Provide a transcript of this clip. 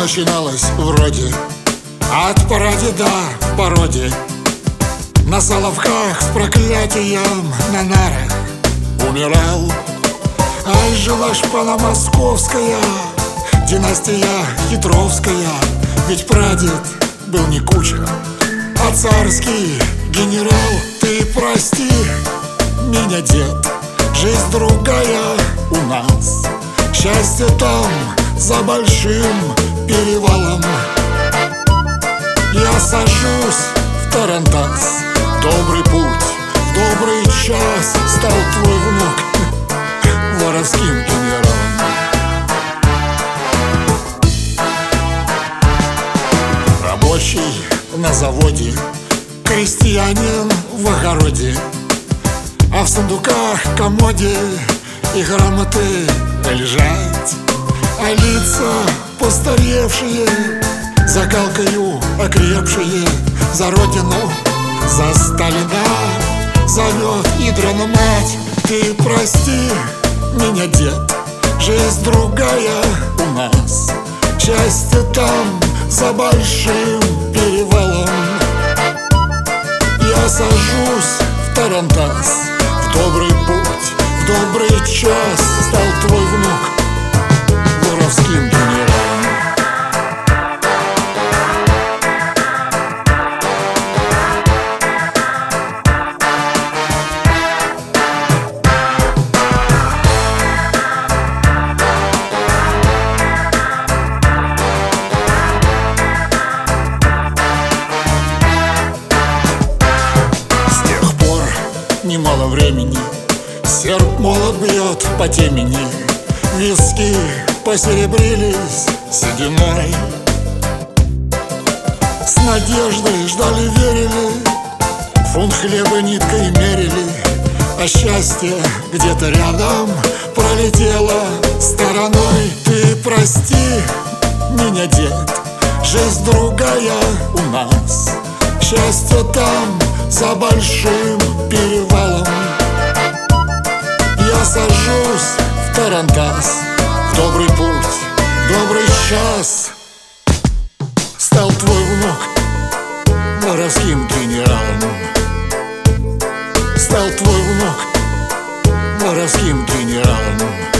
начиналось вроде от прадеда в породе. На Соловках с проклятием на нарах умирал. Ай, жила шпана московская, династия хитровская. Ведь прадед был не кучер, а царский генерал. Ты прости меня, дед, жизнь другая у нас. Счастье там за большим перевалом. Я сажусь в тарантас. Добрый путь, в добрый час стал твой внук воровским генералом. Рабочий на заводе, крестьянин в огороде, а в сундуках, комоде и грамоты лежат, а лица постаревшие, закалкою окрепшие, за родину, за Сталина зовет ядрена мать. Ты прости меня, дед, жизнь другая у нас. Счастье там за большим перевалом. Я сажусь в тарантас. В добрый путь, в добрый час стал твой внук воровским генералом. Немало времени серп молот бьет по темени, виски посеребрились сединой. С надеждой ждали, верили, фунт хлеба ниткой мерили, а счастье где-то рядом пролетело стороной. Ты прости меня, дед, жизнь другая у нас. Счастье там за большим перевалом. Я сажусь в тарантас. В добрый путь, в добрый час стал твой внук воровским генералом. Стал твой внук воровским генералом.